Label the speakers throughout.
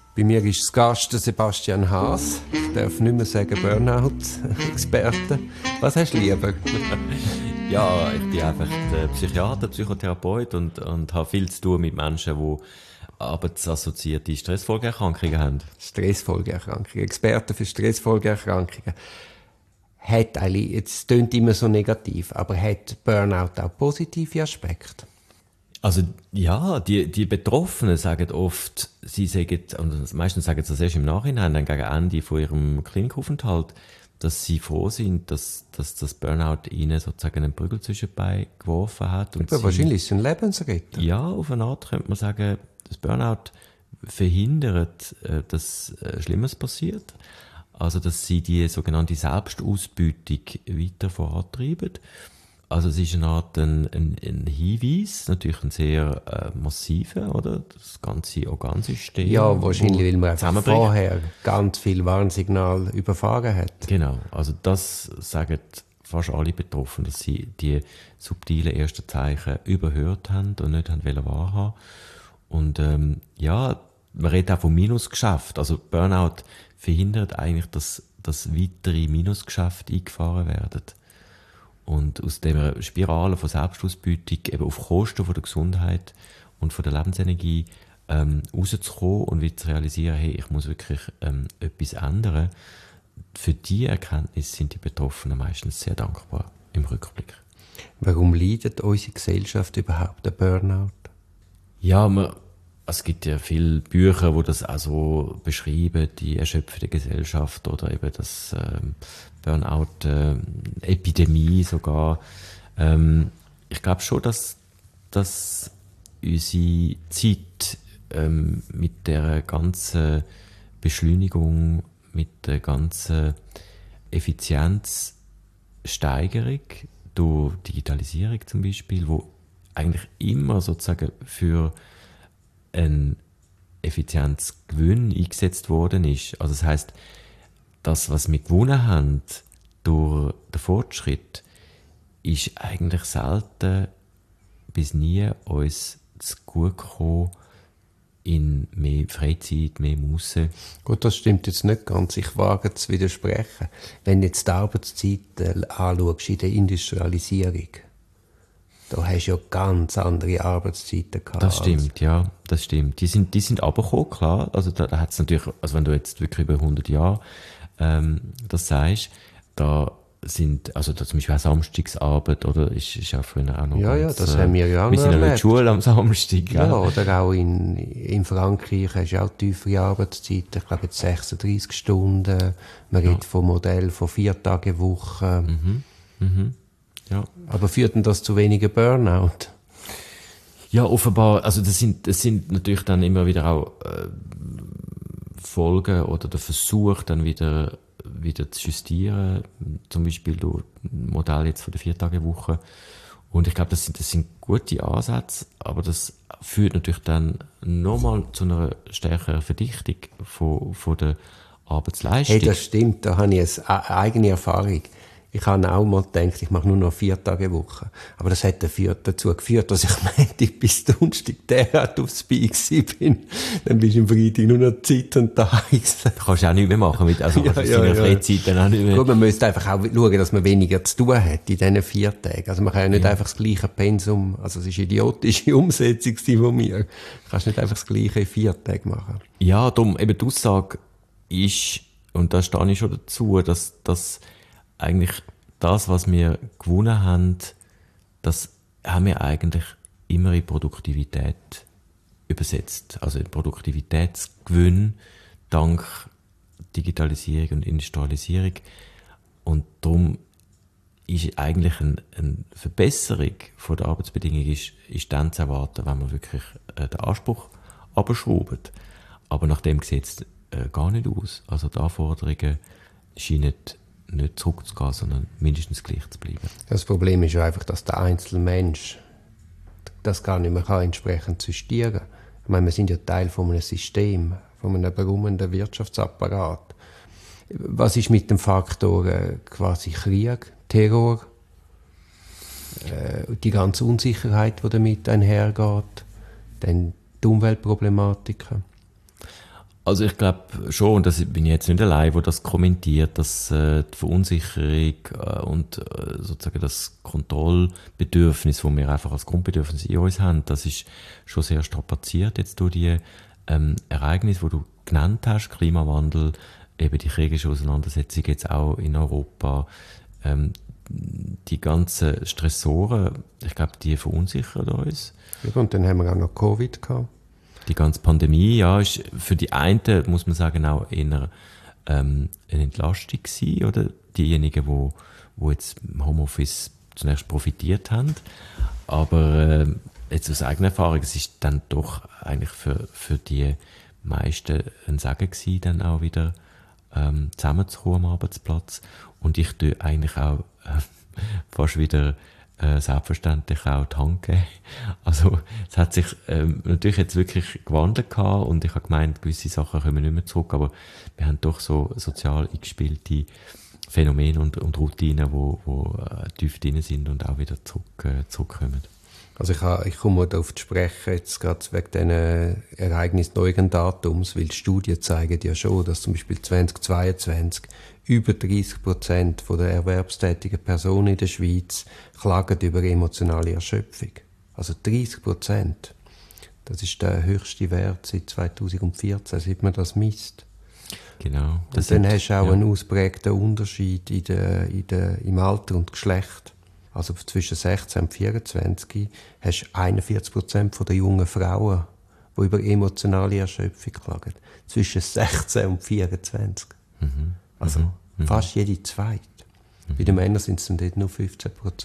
Speaker 1: Bei mir ist das Gast der Sebastian Haas. Ich darf nicht mehr sagen Burnout-Experte. Was hast du lieber?
Speaker 2: Ja, ich bin einfach der Psychiater, Psychotherapeut und habe viel zu tun mit Menschen, die arbeitsassoziierte Stressfolgeerkrankungen haben.
Speaker 1: Stressfolgeerkrankungen. Experte für Stressfolgeerkrankungen. Hat eigentlich, jetzt klingt immer so negativ, aber hat Burnout auch positive Aspekte?
Speaker 2: Also ja, die Betroffenen sagen oft, sie sagen, und meistens sagen sie das erst im Nachhinein, dann gegen Ende von ihrem Klinikaufenthalt, dass sie froh sind, dass das Burnout ihnen sozusagen einen Prügel zwischen die Beine geworfen hat. Und
Speaker 1: Aber wahrscheinlich ist es ein Lebensretter.
Speaker 2: Ja, auf eine Art könnte man sagen, das Burnout verhindert, dass Schlimmes passiert. Also, dass sie die sogenannte Selbstausbeutung weiter vorantreiben. Also, es ist eine Art ein Hinweis, natürlich ein sehr massiver, oder? Das ganze Organsystem.
Speaker 1: Ja, wahrscheinlich, weil man einfach
Speaker 2: zusammenbricht.
Speaker 1: vorher ganz viel Warnsignal überfahren hat.
Speaker 2: Genau, also das sagen fast alle Betroffenen, dass sie die subtilen ersten Zeichen überhört haben und nicht haben wahrhaben. Und ja, man redet auch vom Minusgeschäft. Also Burnout verhindert eigentlich, dass weitere Minusgeschäfte eingefahren werden. Und aus dieser Spirale von Selbstausbeutung eben auf Kosten von der Gesundheit und von der Lebensenergie rauszukommen und wieder zu realisieren, hey, ich muss wirklich etwas ändern. Für diese Erkenntnis sind die Betroffenen meistens sehr dankbar im Rückblick.
Speaker 1: Warum leidet unsere Gesellschaft überhaupt an Burnout?
Speaker 2: Ja, es gibt ja viele Bücher, die das auch so beschreiben, die erschöpfende Gesellschaft oder eben das Burnout-Epidemie sogar. Ich glaube schon, dass unsere Zeit mit der ganzen Beschleunigung, mit der ganzen Effizienzsteigerung durch Digitalisierung zum Beispiel, wo eigentlich immer sozusagen für einen Effizienzgewinn eingesetzt worden ist. Also das heisst, das, was wir gewonnen haben durch den Fortschritt, ist eigentlich selten bis nie uns zugute gekommen in mehr Freizeit, mehr Musse.
Speaker 1: Gut, das stimmt jetzt nicht ganz. Ich wage zu widersprechen. Wenn du jetzt die Arbeitszeit anschaust in der Industrialisierung, da hast du ja ganz andere Arbeitszeiten gehabt.
Speaker 2: Das stimmt, ja, das stimmt. Die sind runtergekommen, klar. Also da hat es natürlich, also wenn du jetzt wirklich über 100 Jahre das sagst, da sind, also da zum Beispiel auch Samstagsarbeit, oder? Ist ja früher auch noch
Speaker 1: Ja,
Speaker 2: ganz,
Speaker 1: ja, das haben wir ja auch
Speaker 2: wir sind ja
Speaker 1: erlebt.
Speaker 2: in der Schule am Samstag,
Speaker 1: Ja,
Speaker 2: gell?
Speaker 1: oder auch in Frankreich hast du auch tiefere Arbeitszeiten. Ich glaube jetzt 36 Stunden. Man redet vom Modell von 4 Tage Woche.
Speaker 2: Ja.
Speaker 1: Aber führt denn das zu weniger Burnout?
Speaker 2: Ja, offenbar, also das sind natürlich dann immer wieder auch Folgen oder der Versuch, dann wieder zu justieren, zum Beispiel durch ein Modell jetzt von der 4-Tage-Woche. Und ich glaube, das sind gute Ansätze, aber das führt natürlich dann nochmal zu einer stärkeren Verdichtung von der Arbeitsleistung.
Speaker 1: Hey, das stimmt, da habe ich eine eigene Erfahrung. Ich habe auch mal gedacht, ich mache nur noch 4 Tage Woche. Aber das hat dazu geführt, dass ich Montag bis Donnerstag derart aufs Bein bin. Dann bist du am Freitag nur noch Zeit und Tag.
Speaker 2: Du kannst auch nichts mehr machen also
Speaker 1: Ja,
Speaker 2: kannst
Speaker 1: ja,
Speaker 2: deine
Speaker 1: ja.
Speaker 2: Freizeit dann auch nicht mehr.
Speaker 1: Gut, man müsste einfach auch schauen, dass man weniger zu tun hat in diesen 4 Tagen. Also man kann ja nicht einfach das gleiche Pensum, also es ist idiotische Umsetzung von mir. Du kannst nicht einfach das gleiche in 4 Tagen machen.
Speaker 2: Ja, darum, eben die Aussage ist, und da stehe ich schon dazu, dass eigentlich das, was wir gewonnen haben, das haben wir eigentlich immer in Produktivität übersetzt. Also in Produktivitätsgewinn dank Digitalisierung und Industrialisierung. Und darum ist eigentlich eine Verbesserung von der Arbeitsbedingungen ist dann zu erwarten, wenn man wirklich den Anspruch abschraubt. Aber nach dem sieht es gar nicht aus. Also die Anforderungen scheinen nicht zurückzugehen, sondern mindestens gleich zu bleiben.
Speaker 1: Das Problem ist ja einfach, dass der einzelne Mensch das gar nicht mehr entsprechend justieren kann. Ich meine, wir sind ja Teil von einem System, von einem brummenden Wirtschaftsapparat. Was ist mit dem Faktor quasi Krieg, Terror, die ganze Unsicherheit, die damit einhergeht, dann die Umweltproblematiken?
Speaker 2: Also ich glaube schon, und das bin ich jetzt nicht allein, wo das kommentiert, dass die Verunsicherung und sozusagen das Kontrollbedürfnis, das wir einfach als Grundbedürfnis in uns haben, das ist schon sehr strapaziert jetzt durch die Ereignisse, die du genannt hast, Klimawandel, eben die kriegerische Auseinandersetzung jetzt auch in Europa, die ganzen Stressoren, ich glaube, die verunsichern uns.
Speaker 1: Ja, und dann haben wir auch noch Covid gehabt.
Speaker 2: Die ganze Pandemie, ja, ist für die einen, muss man sagen, auch eher eine Entlastung gewesen, oder? Diejenigen, die jetzt im Homeoffice zunächst profitiert haben. Aber jetzt aus eigener Erfahrung, es ist dann doch eigentlich für die meisten ein Segen gewesen, dann auch wieder zusammenzukommen am Arbeitsplatz. Und ich tue eigentlich auch fast wieder selbstverständlich auch die Hand geben. Also es hat sich natürlich jetzt wirklich gewandelt gehabt und ich habe gemeint, gewisse Sachen kommen nicht mehr zurück, aber wir haben doch so sozial eingespielte Phänomene und Routinen, wo tief drin sind und auch wieder zurückkommen.
Speaker 1: Also ich komme darauf zu sprechen, jetzt gerade wegen diesen Ereignissen neuen Datums, weil die Studien zeigen ja schon, dass zum Beispiel 2022 über 30% der erwerbstätigen Personen in der Schweiz klagen über emotionale Erschöpfung. Also 30%. Das ist der höchste Wert seit 2014, seit man das misst.
Speaker 2: Genau.
Speaker 1: Und dann hast du auch einen ausprägten Unterschied im Alter und Geschlecht. Also zwischen 16 und 24 hast du 41% der jungen Frauen, die über emotionale Erschöpfung klagen. Zwischen 16 und 24. Also fast jede zweite. Bei den Männern sind es dann dort nur 15%.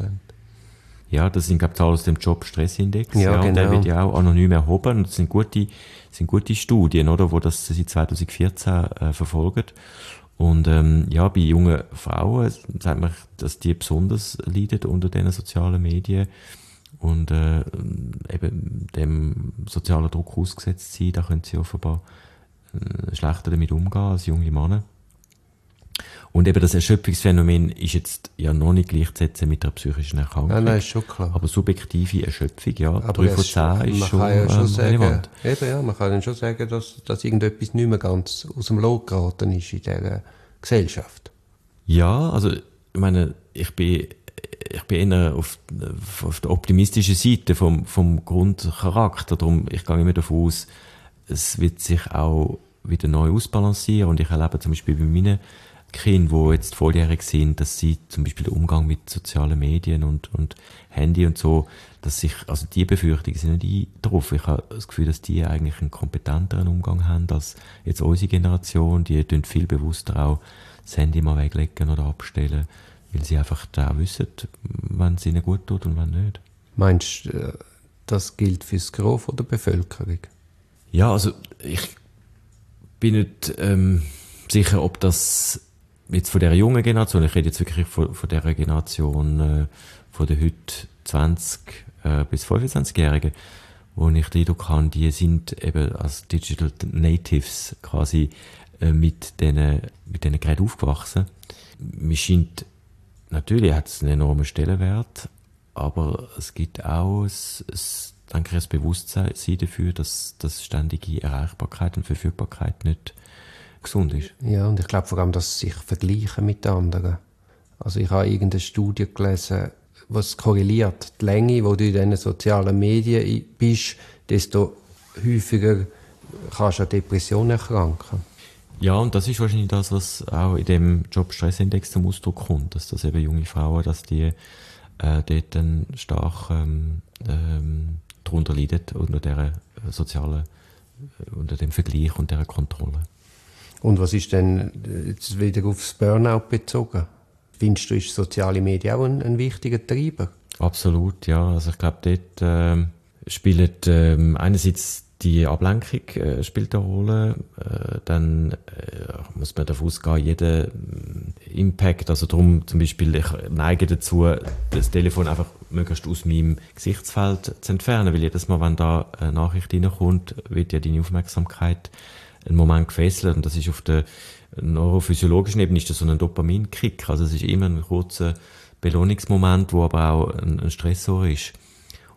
Speaker 2: Ja, das sind, glaube ich, Zahlen aus dem Job-Stress-Index.
Speaker 1: Ja, genau.
Speaker 2: Der wird ja auch anonym erhoben. Das sind gute Studien, oder, wo das seit 2014 verfolgen. Und ja, bei jungen Frauen sagt man, dass die besonders leiden unter diesen sozialen Medien und eben dem sozialen Druck ausgesetzt sind. Da können sie offenbar schlechter damit umgehen als junge Männer. Und eben das Erschöpfungsphänomen ist jetzt ja noch nicht gleichzusetzen mit einer psychischen Erkrankung.
Speaker 1: Nein, ist schon klar.
Speaker 2: Aber subjektive Erschöpfung, ja,
Speaker 1: Aber
Speaker 2: 3 von 10 ist schon relevant.
Speaker 1: Man kann schon sagen, dass irgendetwas nicht mehr ganz aus dem Lot geraten ist in dieser Gesellschaft.
Speaker 2: Ja, also ich meine, ich bin eher auf der optimistischen Seite vom Grundcharakter. Darum, ich gehe immer davon aus, es wird sich auch wieder neu ausbalancieren. Und ich erlebe zum Beispiel bei meinen Kindern, die jetzt volljährig sind, dass sie zum Beispiel den Umgang mit sozialen Medien und Handy und so, dass sich, also die Befürchtungen sind nicht drauf. Ich habe das Gefühl, dass die eigentlich einen kompetenteren Umgang haben als jetzt unsere Generation. Die tun viel bewusster auch das Handy mal weglegen oder abstellen, weil sie einfach da wissen, wann es ihnen gut tut und wann nicht.
Speaker 1: Meinst du, das gilt für das Gros der Bevölkerung?
Speaker 2: Ja, also ich bin nicht sicher, ob das jetzt von dieser jungen Generation, ich rede jetzt wirklich von dieser Generation von den heute 20 bis 25-Jährigen, wo ich den Eindruck habe, die sind eben als Digital Natives quasi mit diesen Geräten aufgewachsen. Mir scheint, natürlich hat es einen enormen Stellenwert, aber es gibt auch denke ich, ein Bewusstsein dafür, dass ständige Erreichbarkeit und Verfügbarkeit nicht gesund ist.
Speaker 1: Ja, und ich glaube vor allem, dass sie sich vergleichen mit anderen. Also ich habe irgendeine Studie gelesen, was korreliert. Die Länge, wo du in diesen sozialen Medien bist, desto häufiger kannst du an Depressionen erkranken.
Speaker 2: Ja, und das ist wahrscheinlich das, was auch in dem Job-Stress-Index zum Ausdruck kommt, dass das eben junge Frauen, dass die dort dann stark darunter leiden, unter dem Vergleich und dieser Kontrolle.
Speaker 1: Und was ist denn jetzt wieder aufs Burnout bezogen? Findest du, ist soziale Medien auch ein wichtiger Treiber?
Speaker 2: Absolut, ja. Also ich glaube, dort spielt einerseits die Ablenkung spielt eine Rolle. Dann muss man davon ausgehen, jeder Impact, also darum zum Beispiel, ich neige dazu, das Telefon einfach möglichst aus meinem Gesichtsfeld zu entfernen, weil jedes Mal, wenn da eine Nachricht reinkommt, wird ja deine Aufmerksamkeit einen Moment gefesselt und das ist auf der neurophysiologischen Ebene ist das so ein Dopaminkick, also es ist immer ein kurzer Belohnungsmoment, wo aber auch ein Stressor ist.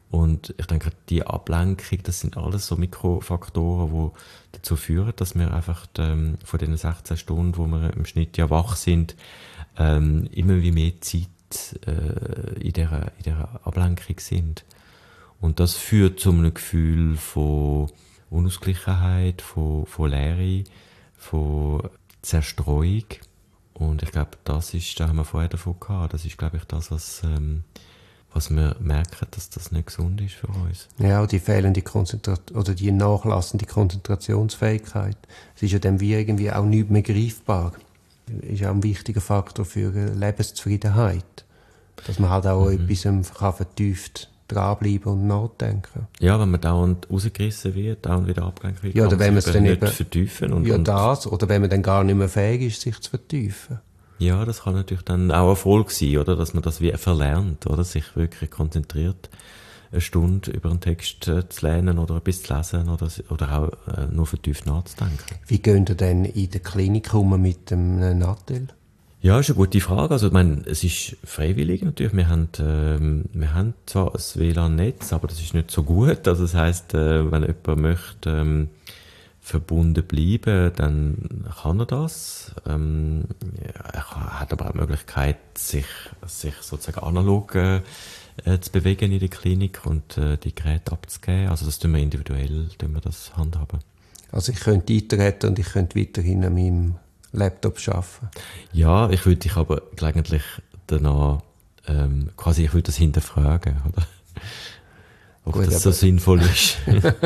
Speaker 2: Und ich denke, die Ablenkung, das sind alles so Mikrofaktoren, die dazu führen, dass wir einfach von den 16 Stunden, wo wir im Schnitt ja wach sind, immer wie mehr Zeit in dieser Ablenkung sind. Und das führt zu einem Gefühl von Unausgeglichenheit, von Leere, von Zerstreuung. Und ich glaube, da haben wir vorher davon gehabt, das ist, glaube ich, das, was wir merken, dass das nicht gesund ist für uns.
Speaker 1: Ja, die fehlende Konzentration oder die nachlassende Konzentrationsfähigkeit. Es ist ja dann wie irgendwie auch nicht mehr greifbar. Ist auch ein wichtiger Faktor für Lebenszufriedenheit. Dass man halt auch etwas kann vertieft dranbleiben und nachdenken.
Speaker 2: Ja, wenn man dauernd rausgerissen wird, dauernd wieder abgelenkt wird,
Speaker 1: ja, oder wenn man es dann
Speaker 2: nicht
Speaker 1: eben
Speaker 2: vertiefen.
Speaker 1: Oder wenn man dann gar nicht mehr fähig ist, sich zu vertiefen.
Speaker 2: Ja, das kann natürlich dann auch Erfolg sein, oder? Dass man das wie verlernt, oder? Sich wirklich konzentriert, eine Stunde über einen Text zu lernen oder etwas zu lesen oder auch nur vertieft nachzudenken.
Speaker 1: Wie gehen ihr denn in der Klinik mit dem Nattel?
Speaker 2: Ja, ist eine gute Frage. Also, ich meine, es ist freiwillig natürlich. Wir haben zwar ein WLAN-Netz, aber das ist nicht so gut. Also, das heisst, wenn jemand möchte, verbunden bleiben, dann kann er das. Er hat aber auch die Möglichkeit, sich sozusagen analog zu bewegen in der Klinik und die Geräte abzugeben. Also, das tun wir individuell das handhaben.
Speaker 1: Also, ich könnte eintreten und ich könnte weiterhin an meinem Laptop arbeiten.
Speaker 2: Ja, ich würde dich aber gelegentlich danach ich würde das hinterfragen, oder? Ob gut, das so sinnvoll ist.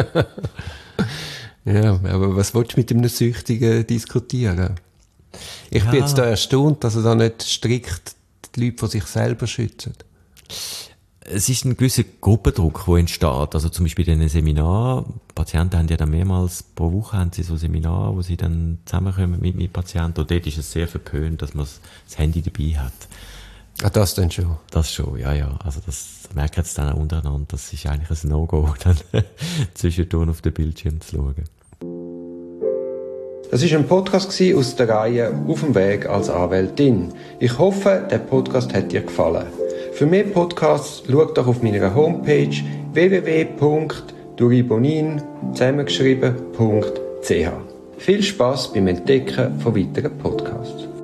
Speaker 1: Ja, aber was willst du mit einem Süchtigen diskutieren? Ich bin jetzt da erstaunt, dass er da nicht strikt die Leute von sich selber schützen.
Speaker 2: Es ist ein gewisser Gruppendruck, der entsteht. Also zum Beispiel in einem Seminar, Patienten haben ja dann mehrmals pro Woche haben sie so Seminare, wo sie dann zusammenkommen mit Patienten. Und dort ist es sehr verpönt, dass man das Handy dabei hat.
Speaker 1: Ah, das dann schon?
Speaker 2: Das schon, ja. Also das merken sie dann auch untereinander. Das ist eigentlich ein No-Go, dann zwischendurch auf den Bildschirm zu schauen.
Speaker 1: Das war ein Podcast aus der Reihe «Auf dem Weg als Anwältin». Ich hoffe, der Podcast hat dir gefallen. Für mehr Podcasts schau doch auf meiner Homepage www.duribonin zusammengeschrieben.ch. Viel Spass beim Entdecken von weiteren Podcasts.